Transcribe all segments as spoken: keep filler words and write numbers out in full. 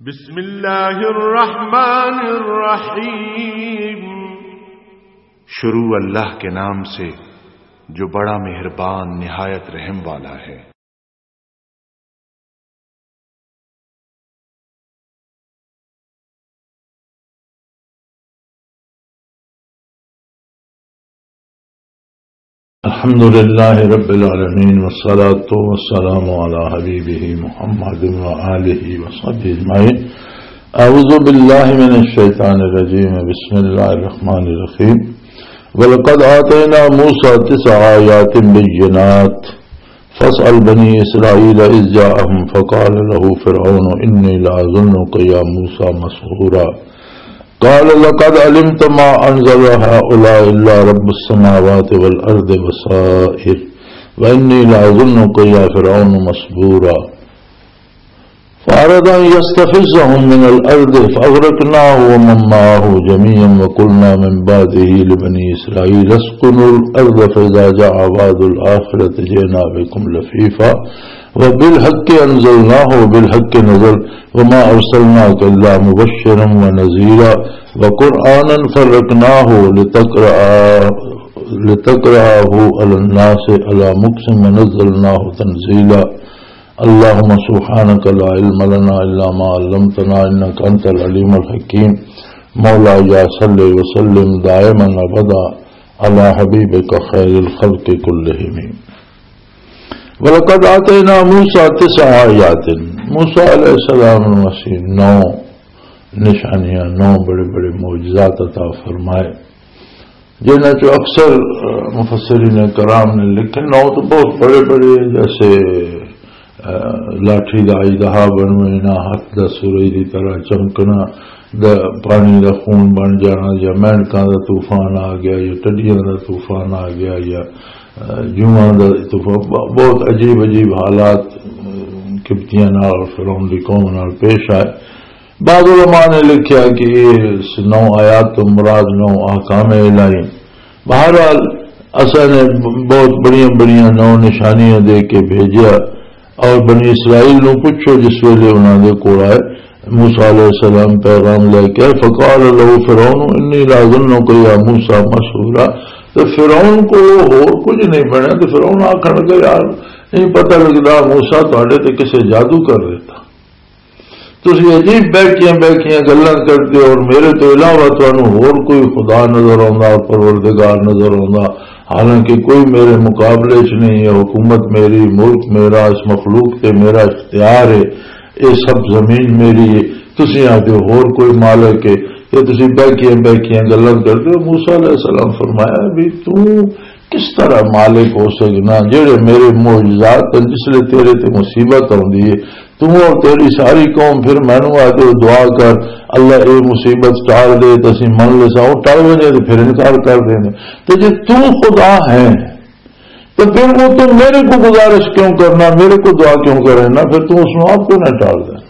بسم اللہ الرحمن الرحیم۔ شروع اللہ کے نام سے جو بڑا مہربان نہایت رحم والا ہے۔ الحمد للہ رب العالمین والصلاة والسلام علی حبیبہ محمد وآلہ وصحبہ اجمعین۔ اعوذ باللہ من الشیطان الرجیم، بسم اللہ الرحمن الرحیم۔ وَلَقَدْ آتَيْنَا مُوسَى تِسْعَ آيَاتٍ بَيِّنَاتٍ فَاسْأَلْ بَنِي إِسْرَائِيلَ إِذْ جَاءَهُمْ فَقَالَ لَهُ فِرْعَوْنُ إِنِّي لَأَظُنُّكَ يَا مُوسَى مَسْحُورًا قال لقد علمت ما انزل هؤلاء الا رب السماوات والارض بصائر واني لاظنك يا فرعون مسبورا فاراد ان يستفزهم من الارض فاغرقناه ومن معه جميعا وقلنا من بعده لبني اسرائيل اسكنوا الارض فاذا جاء وعد الاخره جئنا بكم لفيفا وبالحق انزلناه وبالحق نزل وما ارسلناك الا مبشرا ونذيرا وقرانا فرقناه لتقرأه على الناس على مكث ونزلناه تنزيلا اللهم سبحانك لا علم لنا الا ما علمتنا انك انت العليم الحكيم مولاي صل وسلم دائما ابدا على حبيبك خير الخلق كلهم۔ وَلَقَدْ آتَيْنَا مُوسَى تِسْعَ آيَاتٍ، موسیٰ علیہ السلام مسیح نو نشانیاں، نو بڑے بڑے معجزات عطا فرمائے، جنہیں جو اکثر مفسرین کرام نے لکھے۔ نو تو بہت بڑے بڑے، جیسے لاٹھی دا اژدہا بنوینا، ہاتھ دا سورج دی طرح چمکنا، دا پانی دا خون بن جانا، یا مینڈکاں دا طوفان آ گیا، یا ٹڈیاں دا طوفان آ گیا، یا جمعہ دا طوفان، بہت عجیب عجیب حالات قبطیاں نال اور فرعون دی قوم نال پیش آئے۔ بعض علماء نے لکھا کہ یہ نو آیات تو مراد نو احکام الہی۔ بہرحال اصل نے بہت بڑی بڑی نو نشانیاں دے کے بھیجیا، اور بنی اسرائیل نو پوچھو جس ویلے انہوں نے کول آئے موسیٰ علیہ السلام پیغام لے کے، فقال له فرعون انی لاظنک یا موسیٰ مسحورا، تو فرعون کو اور کچھ نہیں بنیا، تو فرعون آخر لگا یار نہیں پتہ لگتا موسیٰ تھوڑے تے کسے جادو کر دیتا، تسی عجیب بیٹھیاں بیٹھیاں گلاں کرتے ہو، اور میرے تو علاوہ تانوں اور کوئی خدا نظر آندا، پروردگار نظر آندا، حالانکہ کوئی میرے مقابلے چ نہیں ہے، حکومت میری، ملک میرا، اس مخلوق تے میرا اختیار ہے، یہ سب زمین میری ہے، تسی آتے اور کوئی مالک ہے کہ تسی بیٹھیاں بیٹھیاں گلاں کرتے ہو۔ موسیٰ علیہ السلام فرمایا بھی تو کس طرح مالک ہو سکنا جڑے میرے معجزات جس لئے تیرے تے مصیبت آندی ہے، تو اور تیری ساری قوم پھر مینوں آتے دعا کر اللہ اے مصیبت ٹال دے، تسی من لسا وہ ٹال وجے تو پھر انکار کر دینے، تو جی تو خدا ہے تو پھر وہ تو میرے کو گزارش کیوں کرنا، میرے کو دعا کیوں کرنا، پھر تو اس میں آپ کو نہ ٹال دینا۔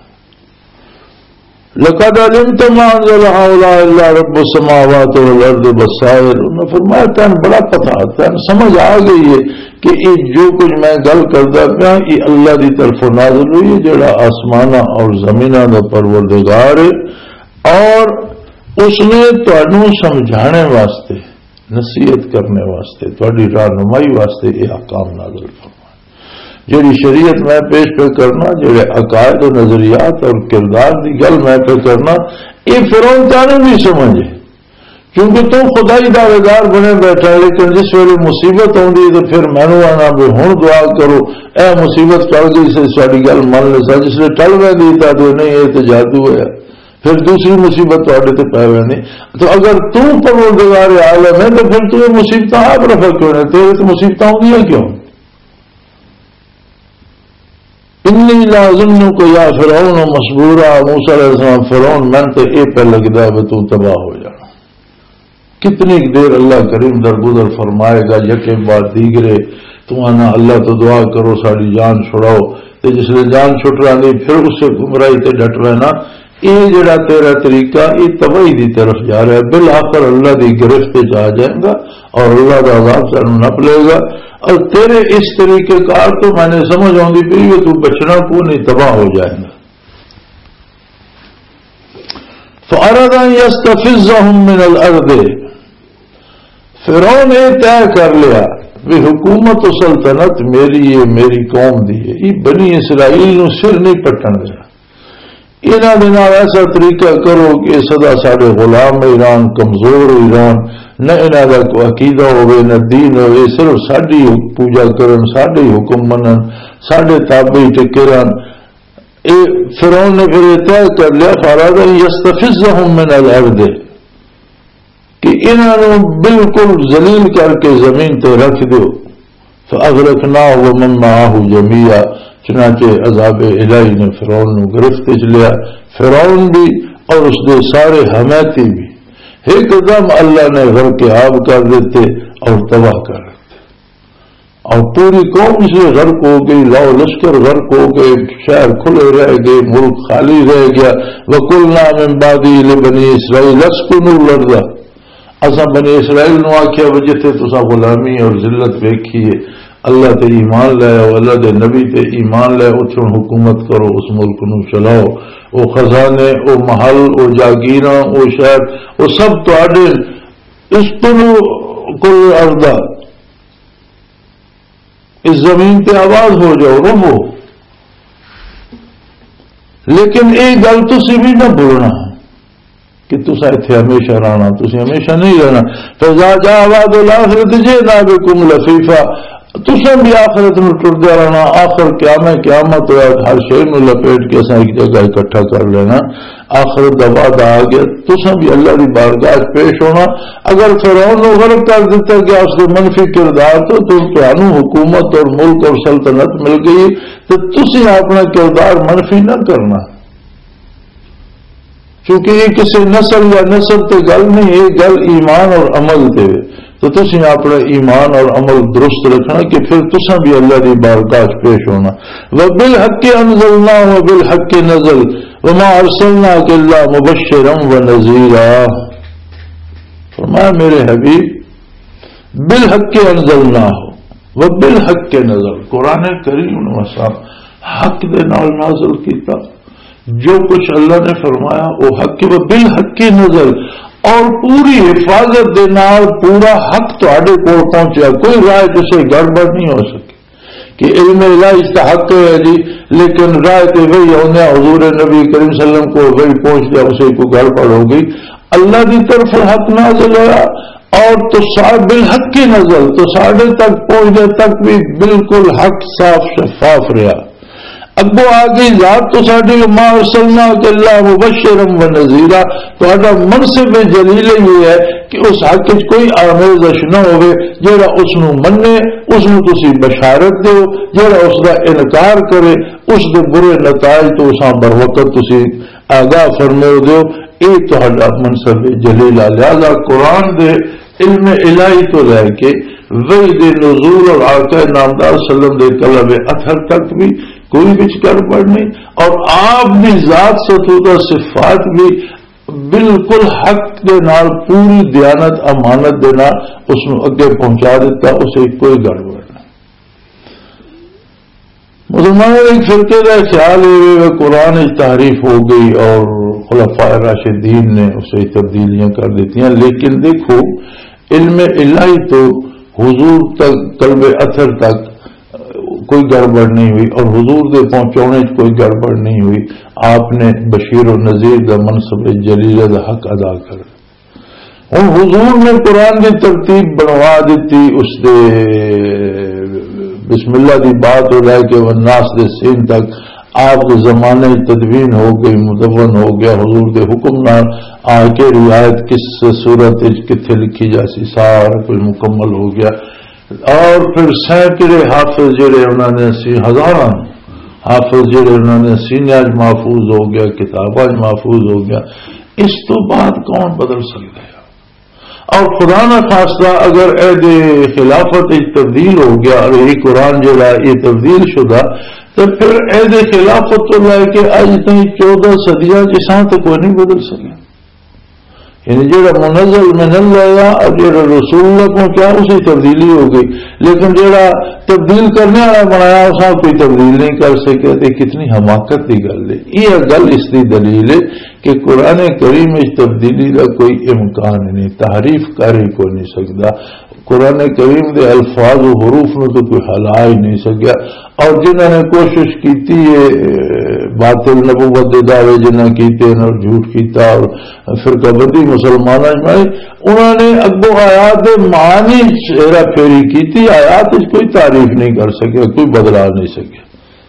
لقد علمت ما انزل هؤلاء الا رب السماوات والارض بصائر، انہوں نے فرمایا تین بڑا پتہ، تین سمجھ آ گئی ہے کہ یہ جو کچھ میں گل کرتا پیا یہ اللہ دی طرف نازل ہوئی ہے، جڑا آسمانہ اور زمینہ دا پروردگار ہے، اور اس نے تانوں سمجھانے واسطے، نصیحت کرنے واسطے، تہاڈی رہنمائی واسطے یہ احکام نازل فرمائے۔ جڑی شریعت میں پیش پہ کرنا، جڑے عقائد و نظریات اور کردار دی گل میں پہ کرنا، یہ فرعون تانوں بھی سمجھے، کیونکہ تو خدائی دعوے دار بنے بیٹھا، لیکن جس ویلے مصیبت آندی تو پھر مینوں آنا بھی ہن دعا کرو اے مصیبت ٹل گئی سے ساری گل من لسا، جس لئے ٹل ویندی تا تو نہیں یہ تو جادو ہے، پھر دوسری مصیبت تواڈے تے پے ویندی۔ تو اگر تو پروردگار عالم ہے تو پھر تو یہ مصیبتاں آپ رفع کیوں نہیں، تیرے تو مصیبتاں آندیاں کیوں؟ انی لاظنک یا فرعون مسحورا، موسیٰ علیہ السلام فرعون من تے اے پہ لگدا ہے تو تباہ ہو جانا۔ کتنی دیر اللہ کریم درگزر فرمائے گا یکے بعد دیگرے، تو آنا اللہ تو دعا کرو ساری جان چھڑاؤ، تے جس لئے جان چھٹ رہی پھر اس سے گمراہی تے ڈٹ رہنا، یہ جڑا تیرا طریقہ یہ تباہی دی طرف جا رہا ہے، بالآخر اللہ دی گرفت جا جائے گا اور اللہ کا عذاب سانوں نپ لے گا، اور تیرے اس طریقے کار تو میں نے سمجھ آؤں گی پی تو بچنا کو نہیں، تباہ ہو جائے گا۔ فأراد أن يستفزهم من الأرض، فرعون نے طے کر لیا بھی حکومت و سلطنت میری ہے، میری قوم دی ہے، یہ بنی اسرائیل نو سر نہیں پٹن دیا، انہاں دے نال ایسا طریقہ کرو کہ سدا ساڈے غلام ایران، کمزور ایران، نہ انہاں دا کوئی عقیدہ ہوئے نہ دین ہوئے، صرف ساڈی پوجا کرن، ساڈے حکم منن، ساڈے تابع ٹکرن۔ اے فرعون نے پھر طے کر لیا فاراد یستفزهم من الارض کہ انہاں نو بالکل ذلیل کر کے زمین تے رکھ دو، فاغرقناه ومن معه جميعا، چنانچہ عذاب الہی نے فرعون نو گرفت چ لیا، فرعون بھی اور اس دے سارے حمیتی بھی ایک دم اللہ نے غرق آب کر دیتے اور تباہ کر دیتے، اور پوری قوم سے غرق ہو گئی، لاؤ لشکر غرق ہو گئے، شہر کھلے رہ گئے، ملک خالی رہ گیا۔ وَقُلْنَا مِن بَعْدِهِ لِبَنِي إِسْرَائِيلَ اسْكُنُوا الْأَرْضَ، اساں بنی اسرائیل نو آکھیا جتھے تساں غلامی اور ذلت ویکھی ہے، اللہ تے ایمان لے آؤ، اللہ دے نبی تے ایمان لے، اتھوں حکومت کرو، اس ملک نو چلاؤ، او خزانے، او محل، او جاگیراں، او شہر، او سب تواڈے، اسکنوا کل ارض، اس زمین تے آباد ہو جاؤ، رہو۔ لیکن ایک گل تسی بھی نہ بھولنا کہ تسا اتنے ہمیشہ رہنا، تسی ہمیشہ نہیں رہنا۔ فَإِذَا جَاءَ وَعْدُ الْآخِرَةِ جِئْنَا بِكُمْ لَفِيفًا، تسا بھی آخرت میں ٹردا رہنا، آخر قیامت قیامت ہوا ہر شے میں لپیٹ کے اساں ایک جگہ اکٹھا کر لینا، آخرت دا وعدہ آ گیا، تسا بھی اللہ کی بارگاہ پیش ہونا۔ اگر فرعون نو غرق کر دیتا گیا اس کے منفی کردار تو تمہیں حکومت اور ملک اور سلطنت مل گئی، تو تسی اپنا کردار منفی نہ کرنا، کیونکہ یہ کسی نسل یا نسل تے گل نہیں، یہ گل ایمان اور عمل تے، تو تسی اپنا ایمان اور عمل درست رکھنا کہ پھر تسا بھی اللہ کی بارگاہ پیش ہونا۔ وَبِالْحَقِّ أَنزَلْنَاهُ وَبِالْحَقِّ نَزَلَ وَمَا أَرْسَلْنَاكَ إِلَّا مُبَشِّرًا وَنَذِيرًا، فرمایا میرے حبیب بالحق انزلناہ وبالحق نزل، قرآن کریم نے حق دے نال نازل کیتا، جو کچھ اللہ نے فرمایا وہ حق و بالحق نزل، اور پوری حفاظت دے نال پورا حق تواڈے کول پہنچیا، کوئی رائے جسے گڑبڑ نہیں ہو سکی کہ علم الہی کا حق ہے جی، لیکن رائے تے وہی ہونے حضور نبی کریم صلی اللہ علیہ وسلم کو وہی پہنچ گیا، اسے کوئی گڑبڑ ہو گئی، اللہ کی طرف حق نازل ہوا اور تو بالحق کی نزل، تو ساڑھے تک پہنچنے تک بھی بالکل حق صاف شفاف رہا۔ اگو آگے ذات تو ساڈی ما ارسلناک الا مبشرا ونذیرا، تہاڈا منصب جلیل یہ ہے کہ اس حق وچ کوئی آمیزش نہ ہوے، جہاں اس نو منے اس نو تسی بشارت دیو، جہاں اس دا انکار کرے اس دے برے نتائج تو اساں بر وقت تسی آگاہ فرماؤ دیو، یہ تہاڈا منصب جلیل۔ لہذا قرآن دے علم الہی تو لے کے وحی دے نزول اور آقا نامدار صلی اللہ علیہ وسلم دے طلب اثر تک بھی کوئی بچ گڑبڑ نہیں، اور آپ بھی ذات ستودہ صفات بھی بالکل حق دے نال پوری دیانت امانت دے نال اس نو اگے پہنچا دیتا، اسے کوئی گڑبڑ نہیں۔ مسلمانوں ایک فرقے کا خیال ہے قرآن تحریف ہو گئی اور خلفائے راشدین نے اسے تبدیلیاں کر دیتی ہیں، لیکن دیکھو علم الہی تو حضور تک قلب اثر تک کوئی گڑبڑ نہیں ہوئی، اور حضور دے پہنچانے کوئی گڑبڑ نہیں ہوئی، آپ نے بشیر و نذیر دا منصب جلیل دا حق ادا کر۔ ہوں حضور نے قرآن کی ترتیب بنوا دیتی، اس دے بسم اللہ دی بات ہو جائے کہ والناس دے سین تک آپ کے زمانے تدوین ہو گئی، مدون ہو گیا، حضور دے حکم نال آ کے روایت کس صورت کتنے لکھی جاسی سارا کوئی مکمل ہو گیا، اور پھر سینکڑے حافظ جڑے انہوں نے سی ہزاراں حافظ جڑے انہوں نے سینے محفوظ ہو گیا، کتاباں محفوظ ہو گیا، اس تو بعد کون بدل سکتا ہے؟ اور خدا نہ خاصہ اگر عہد خلافت تبدیل ہو گیا اور یہ قرآن جڑا یہ تبدیل شدہ، تو پھر عہد خلافت تو لے کے اج تک چودہ صدیاں جساں تو کوئی نہیں بدل سکے، یعنی جڑا منزل من اللہ اور جڑا رسول اللہ پہنچا اسی تبدیلی ہو گئی، لیکن جڑا تبدیل کرنے والا بنایا اس کوئی تبدیل نہیں کر سکے. تو کتنی حماقت کی گل ہے. یہ گل اس کی دلیل ہے کہ قرآن کریم اس تبدیلی کا کوئی امکان نہیں، تحریف کاری کو نہیں سکتا. قرآن کریم دے الفاظ و حروف نو تو کوئی ہلا ہی نہیں سکیا. اور جنہوں نے کوشش کی ہے باطل نبوت دے دعوے جنہیں کیتے ہیں اور جھوٹ کیتا اور فرقہ بندی مسلمانوں میں، انہوں نے اگوں آیات معانی ہیرا پھیری کی، آیات کوئی تعریف نہیں کر سکے، کوئی بدلا نہیں سکے.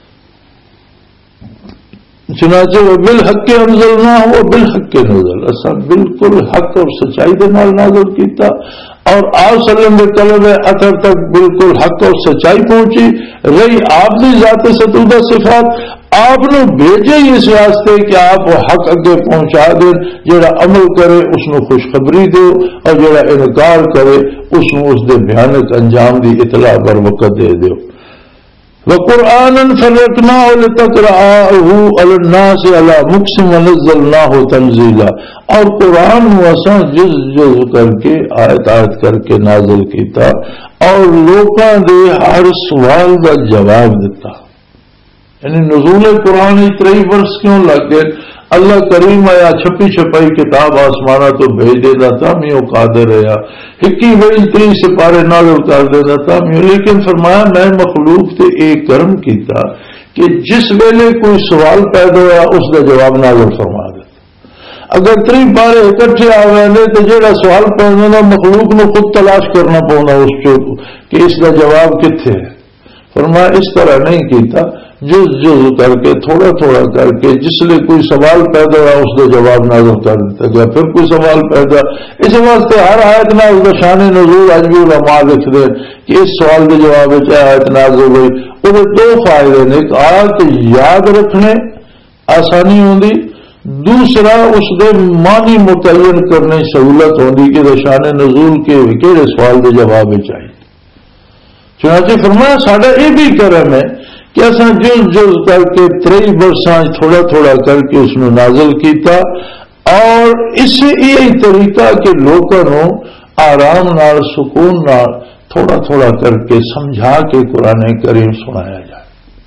چنانچہ وہ بالحق انزلنا ہو بالحق نزل، اصل بالکل حق اور سچائی کے نال نازل کیتا، اور آپ صلی اللہ علیہ وسلم کے اثر تک بالکل حق اور سچائی پہنچی. رہی آپ کی ذات ستودہ صفات، آپ نے بھیجے اس واسطے کہ آپ حق اگے پہنچا دیں، جڑا عمل کرے اس کو خوشخبری دو اور جڑا انکار کرے اس کو اس دے بھیانک انجام دی اطلاع بر وقت دے دو. وَقُرْآنًا فَرَّقْنَاهُ لِتَقْرَأَهُ عَلَى النَّاسِ عَلَى مُكْثٍ وَنَزَّلْنَاهُ تَنزِيلًا، اور قرآن کو اساں جز جز کر کے آیت آیت کر کے نازل کیتا اور لوکاں دے ہر سوال کا جواب دیتا. یعنی نزول قرآن تری برس کیوں لگ گئے؟ اللہ کریم آیا چھپی چھپائی کتاب آسمانہ تو بھیج دیتا تھا میو قادر رہا، ہکی بڑی تری سپارے نازل کر دیتا تھا میو. لیکن فرمایا میں مخلوق تے ایک کرم کیتا کہ جس ویلے کوئی سوال پیدا ہوا اس کا جواب نازل فرما دیتا. اگر تری بارے اکٹھے آ گئے تو جہاں سوال پیدا مخلوق نے خود تلاش کرنا پونا اس کو کہ اس کا جواب کتنے ہے. فرمایا اس طرح نہیں کیتا، جز جز کر کے تھوڑا تھوڑا کر کے جس لئے کوئی سوال پیدا ہوا اس کا جواب نازل کر دیتا گیا. پھر کوئی سوال پیدا، اس واسطے ہر آیت نہ اس کا شان نزول اج بھی علماء لکھ دے کہ اس سوال کے جواب چاہے آیت نازل ہوئی. وہ دو فائدے نے، ایک آیت یاد رکھنے آسانی ہوندی، دوسرا اس دے معنی متعین کرنے سہولت ہوندی کہ شان نزول کے کہڑے سوال کے جواب چاہیے. چنانچہ فرمایا ساڈا یہ بھی کرم ہے کہ اصا جز جز کر کے تری برساں تھوڑا تھوڑا کر کے اس نے نازل کیتا، اور اس سے یہی طریقہ کہ لوگوں کو آرام نال سکون نال تھوڑا تھوڑا کر کے سمجھا کے قرآن کریم سنایا جائے.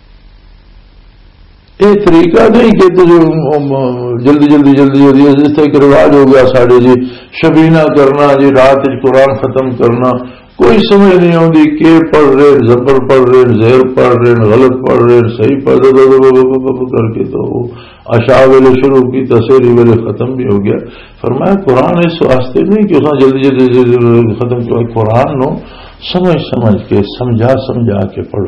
یہ طریقہ نہیں کہ تو جلدی جلدی جلدی جلدی جس طرح کہ رواج ہو گیا ساڑھے جی شبینہ کرنا جی رات قرآن ختم کرنا، کوئی سمجھ نہیں آتی کہ پڑھ رہے زبر پڑھ رہے زہر پڑھ رہے غلط پڑھ رہے صحیح پڑھ رہے کر کے تو عشاء ویلے شروع کی تسہری ویلے ختم بھی ہو گیا. فرمایا قرآن اس واسطے نہیں کہ اس جلدی جلدی جلدی ختم کیا، قرآن نو سمجھ سمجھ کے سمجھا سمجھا کے پڑھو.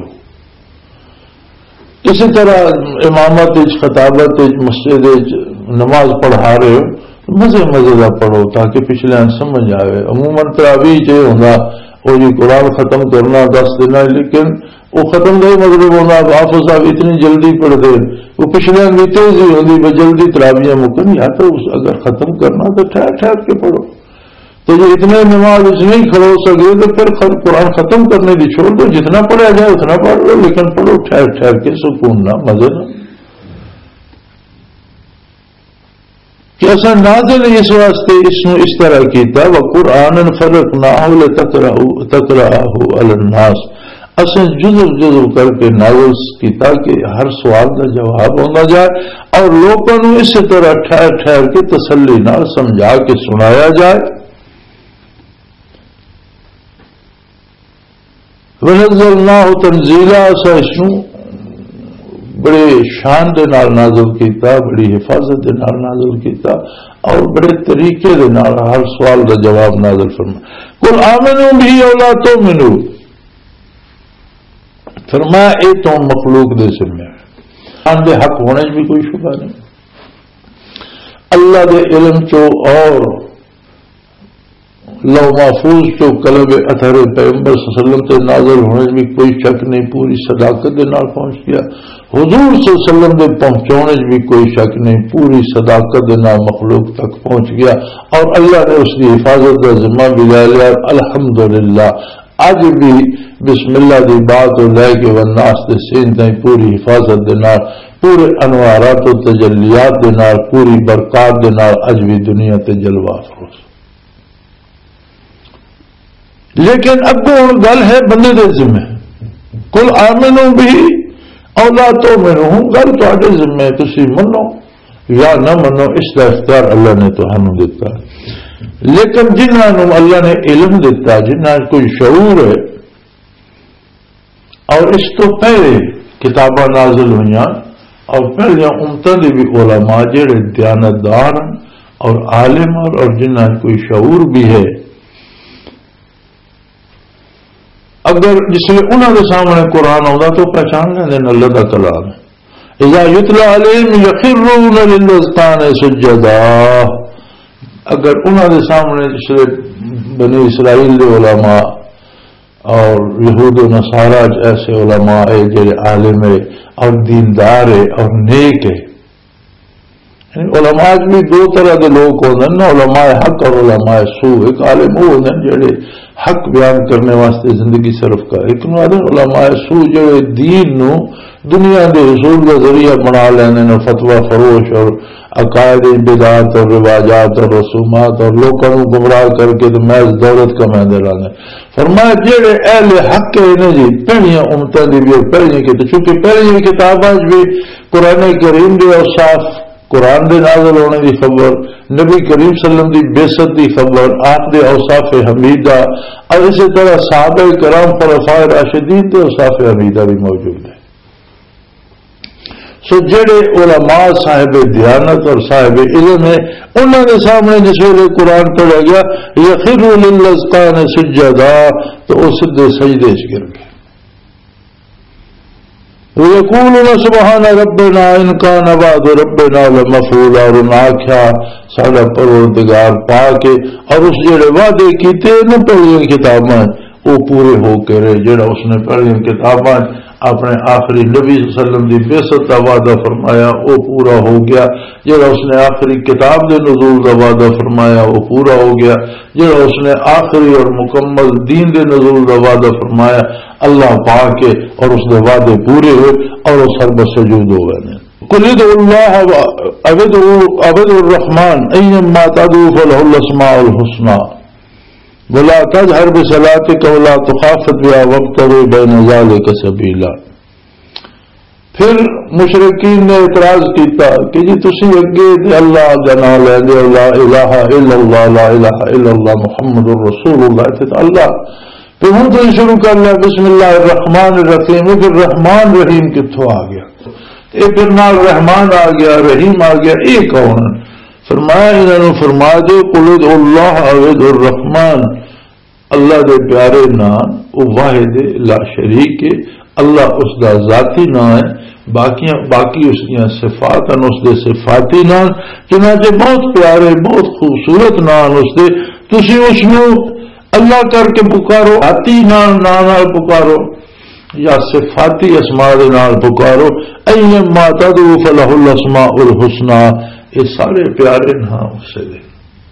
اسی طرح امامت خطابت مسجد نماز پڑھا رہے ہو مزے مزے کا پڑھو تاکہ پچھلے سمجھ آئے. عموماً تراویح یہ ہوگا وہ جی قرآن ختم کرنا دس دینا، لیکن وہ ختم کا ہی مطلب ہونا حافظ صاحب اتنی جلدی پڑھ دے، وہ پچھلے بھی تیزی ہوتی بس جلدی تراویاں مکن، یا تو اگر ختم کرنا تو ٹھہر ٹھہر کے پڑھو. تو جو اتنے نماز نہیں کھڑو سکے تو پھر قرآن ختم کرنے کی چھوڑ دو، جتنا پڑھا جائے اتنا پڑھ لو، لیکن پڑھو ٹھہر ٹھہر کے سکون نہ مزے نہ. کہ ایسا نازل اس واسطے اس نے اس طرح کیتا وقرآن فرقناہ لتقرأہ علی الناس، اصل جزو جزو کر کے نازل کیتا کہ ہر سوال کا جواب ہونا جائے اور لوگوں کو اسی طرح ٹھہر ٹھہر کے تسلی نال سمجھا کے سنایا جائے. ونزلناہ تنزیلا، اسا اس بڑے شان دے نال نازل کیتا، بڑی حفاظت دے نال نازل کیتا اور بڑے طریقے دے نال ہر سوال کا جواب نازل فرمایا. قل آمنوا بہ او لا تؤمنوا، فرمایا اے تو مخلوق دے ذمہ ہے، ان دے حق ہونے بھی کوئی شبہ نہیں. اللہ دے علم چو اور لو محفوظ جو قلب اثر پیغمبر صلی اللہ علیہ وسلم سے نازل ہونے میں کوئی شک نہیں، پوری صداقت کے نال پہنچ گیا. حضور صلی اللہ علیہ وسلم کے پہنچانے بھی کوئی شک نہیں، پوری صداقت کے نال مخلوق تک پہنچ گیا اور اللہ نے اس کی حفاظت کا ذمہ بھی لے لیا. الحمدللہ اج بھی بسم اللہ دی بات و لے کے والناس دے سین تائیں پوری حفاظت دے نال پورے انوارات و تجلیات دے نال پوری برکات دے نال اج بھی دنیا تے جلوہ افروز. لیکن اگوں ہن گل ہے بندے دے ذمہ کل آمنو بھی او لا تؤمنو گل تہاڈے ذمہ تسی منو یا نہ منو اس کا اختیار اللہ نے تہانوں دیتا ہے. لیکن جنہاں نو اللہ نے علم دیتا جنہاں کوئی شعور ہے اور اس تو پہلے کتاباں نازل ہوئیاں اور پہلے امتوں کے بھی علماء جڑے دیانتدار اور عالم اور جنہاں کوئی شعور بھی ہے اگر جس لیے انہوں کے سامنے قرآن آتا تو پہچان لیں اللہ کا کلام ہے. اذا یتلی علیہم یخرون للاذقان سجدا اگر انہوں کے سامنے جس لیے بنی اسرائیل کے علماء اور یہود و نصارہ ایسے علماء ہے جڑے عالم ہے اور دیندار ہے اور نیک ہے. علماء بھی دو طرح کے لوگ ہوتے ہیں نا علماء حق اور علماء سو. ایک عالم وہ ہوتے ہیں جڑے حق بیان کرنے واسطے زندگی صرف کا. ایک نو علماء سو جڑے دین نو دنیا کے حصول کا ذریعہ بنا لینے فتویٰ فروش اور عقائد بدعات اور رواجات اور رسومات اور لوگوں کو گمراہ کر کے تو محض دولت کمائے لانے. فرمایا جڑے اہل حق ہے جی پہلیاں امتیں دی بھی اور پہلیاں کی چونکہ پہلی کتاباں بھی قرآن کریم دی اور صاف قرآن دے نازل ہونے کی خبر نبی کریم صلی اللہ علیہ وسلم دی بیست دی خبر آپ دے اوصاف حمیدہ اور اسی طرح صحابہ کرام خلفاء راشدین دے اوصاف حمیدہ بھی موجود ہے. سو جڑے علماء صاحب دیانت اور صاحب علم ہے انہوں نے سامنے جس ویلے قرآن پڑھا گیا یخرون للاذقان سجدا تو وہ سیدھے سجدے چ گر گئے. وَيَقُولُونَ سُبْحَانَ رَبِّنَا إِنْ كَانَ وَعْدُ رَبِّنَا لَمَفْعُولًا اور انہاں آکھیا ساڈا پروردگار پاک اور اس جڑے وعدے کیتے نہ پڑھیاں کتاباں وہ پورے ہو کے رہے. جڑا اس نے پڑھیاں کتاباں اپنے آخری نبی صلی اللہ علیہ وسلم کی بعثت کا وعدہ فرمایا وہ پورا ہو گیا. جڑا اس نے آخری کتاب کے نزول کا وعدہ فرمایا وہ پورا ہو گیا. جڑا اس نے آخری اور مکمل دین کے نزول کا وعدہ فرمایا اللہ پاک کے اور اس کے وعدے پورے ہوئے اور وہ سر بسجود ہو گئے. قل ادعوا الله او ادعوا الرحمن ايما تدعوا فله الاسماء الحسنى ولا تجهر بصلاتك ولا تخافت بها وابتغ بين ذلك سبيلا. پھر مشرکین نے اعتراض کیتا کہ جی تسی اگے اللہ دا نام لے دے لا الہ الا اللہ لا الہ الا اللہ محمد رسول اللہ تے اللہ پھر ہوں تو شروع کر لیا بسم اللہ الرحمن الرحیم. پھر رحمان رحیم کتوں آ گیا یہ پھر نال رحمان آ گیا رحیم آ گیا یہ کون؟ فرمایا انہوں نے فرما دے قل ادعوا اللہ او ادعوا الرحمن اللہ دے پیارے نام وہ واحد لا شریک ہے. اللہ اس دا ذاتی نام ہے باقی باقی اس کی صفات ہیں اس دے صفاتی نام چنانچہ بہت پیارے بہت خوبصورت نام اس دے تسی اس نو اللہ کر کے پکارو ذاتی نام نام پکارو یا صفاتی اسماء دے نال پکارو ایما تدعو فلہ الاسماء الحسنى یہ سارے پیارے نام اس سے دے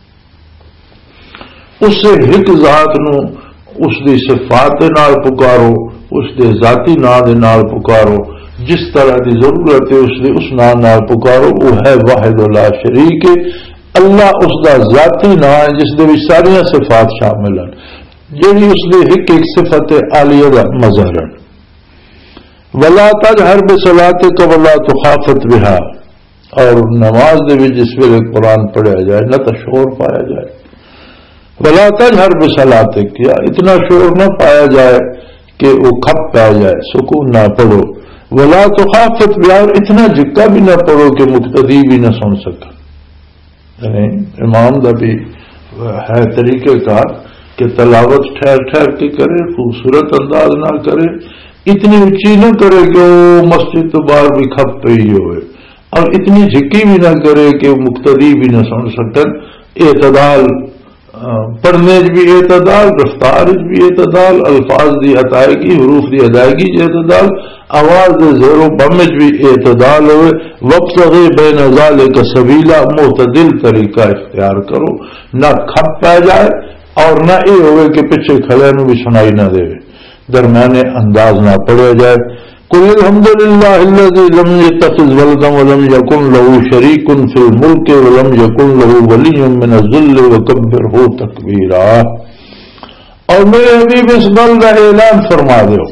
اس سے ایک ذات نو اس دی صفات دے نال پکارو اس دے ذاتی نام دے نال پکارو جس طرح دی ضرورت ہے اس دے اس نام نال پکارو وہ ہے واحد لا شریک. اللہ اس دا ذاتی نام ہے جس دے وچ ساری صفات شامل ہیں جڑی اس دی ایک ایک صفت عالیہ دا مظہر ہے. ولا تجہر بصلاتک ولا تخافت بها اور نماز دے وچ جس ویلے قرآن پڑھیا جائے نہ تو شور پایا جائے. ولا تجہر بصلاتک یا اتنا شور نہ پایا جائے کہ وہ کھپ پا جائے سکون نہ پڑھو. ولا تخافت بها اور اتنا جھکا بھی نہ پڑھو کہ مقتدی بھی نہ سن سکے. یعنی امام دا بھی ہے طریقہ کار کہ تلاوت ٹھہر ٹھہر کے کرے خوبصورت انداز نہ کرے اتنی اونچی نہ کرے کہ وہ مسجد تو باہر بھی کھپ پی ہوئے اور اتنی جھکی بھی نہ کرے کہ وہ مقتدی بھی نہ سن سکن. اعتدال پڑھنے بھی اعتدال رفتار بھی اعتدال الفاظ دی ادائیگی حروف دی ادائیگی اعتدال آواز دے زیر و بمج بھی اعتدال ہوئے. وابتغ بین ذالک سبیلا معتدل طریقہ اختیار کرو نہ کھپ پہ جائے اور نہ یہ ہوئے کہ پیچھے کھڑے نو بھی سنائی نہ دے، درمیانے انداز نہ پڑھیا جائے۔ قل الحمد للہ الذی لم یتخذ ولدا ولم یکن له شریک فی الملک ولم یکن له ولی من الذل وکبرہ تکبیرا۔ اور میرے حبیب اس گل کا اعلان فرما دو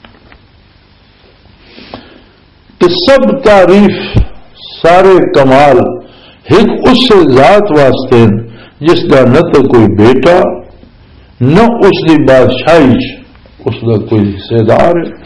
کہ سب تعریف سارے کمال ایک اس ذات واسطے جس کا نہ تو کوئی بیٹا نہ اس کی بادشاہی اس کا کوئی حصے دار ہے،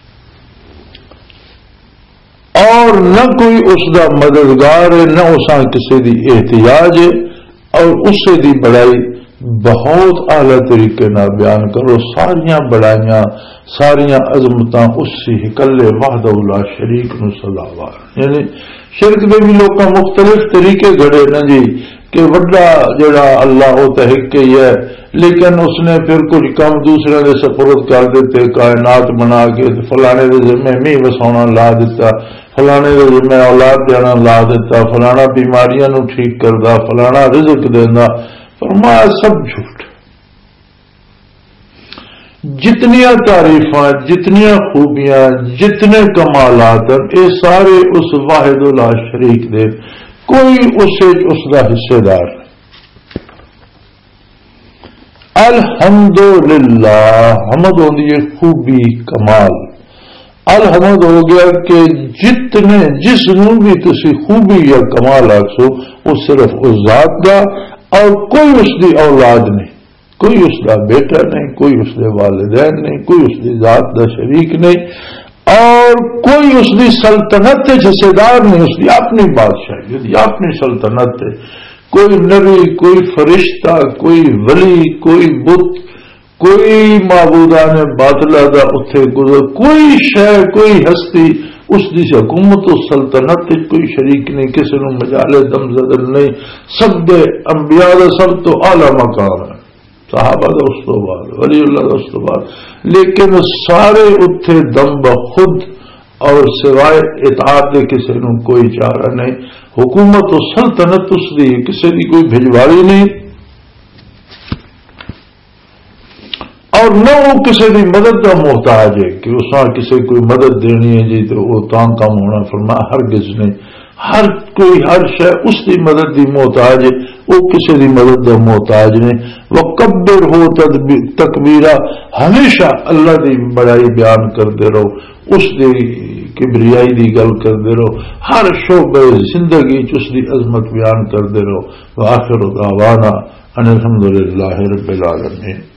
اور نہ کوئی اس کا مددگار ہے، نہ اساں کسی دی احتیاج ہے، اور اسے دی بڑائی بہت اعلی طریقے نہ بیان کرو۔ ساریاں بڑائیاں ساریاں عظمتاں اسی اکلے وحدہ لا شریک نو سزاوار۔ یعنی شرک دے بھی لوگ مختلف طریقے گھڑے نا جی کہ وڈا جڑا اللہ وہ تو ایک ہی ہے، لیکن اس نے پھر کچھ کام دوسرے دے سپرد کر دیتے، کائنات بنا کے فلانے دے ذمہ می وساؤنا لا دیتا، فلانے دے ذمہ اولاد دینا لا دیتا، فلانا بیماریاں نو ٹھیک کردا، فلانا رزق دینا۔ فرمایا سب جھوٹ۔ جتنیاں تعریفاں، جتنیاں خوبیاں، جتنے کمالات ہیں، یہ سارے اس واحد لا شریک دے، کوئی اسے اس کا حصے دار نہیں۔ الحمدللہ حمد ہوندی ہے خوبی کمال۔ الحمد ہو گیا کہ جتنے جس نو بھی کسی خوبی یا کمال آخسو وہ صرف اس ذات کا، اور کوئی اس کی اولاد نہیں، کوئی اس کا بیٹا نہیں، کوئی اس کے والدین نہیں، کوئی اس کی ذات کا شریک نہیں، اور کوئی اس کی سلطنت حصے دار نہیں، اس کی اپنی بادشاہی، اس کی اپنی سلطنت ہے۔ کوئی نبی، کوئی فرشتہ، کوئی ولی، کوئی بت، کوئی معبودان باطلہ دا اتھے گزر، کوئی شے، کوئی ہستی اس دی حکومت و سلطنت کوئی شریک نہیں، کسی نو مجالے دم زدن نہیں، سب دے انبیاء دا سب تو اعلی مقام ہے، صحابہ دا اس تو بعد، ولی اللہ دا اس تو بعد، لیکن سارے اتھے دم بخود اور سوائے اطاعت دے کسی نو کوئی چارہ نہیں، حکومت و سلطنت اس دی کسی دی کوئی بھجواڑی نہیں، اور نہ وہ کسی کی مدد کا محتاج ہے کہ اس نے کسی کوئی مدد دینی ہے جی تو وہ تاں کام ہونا۔ فرمایا ہرگز نہیں، ہر کوئی ہر شے اس کی مدد کی محتاج ہے، وہ کسی کی مدد کا محتاج نہیں۔ وکبر ہو تکبیرہ، ہمیشہ اللہ کی بڑائی بیان کرتے رہو، اس کی کبریائی کی گل کرتے رہو، ہر شعبے زندگی اس کی عظمت بیان کرتے رہو۔ وآخر دعوانا ان الحمد للہ رب العالمین۔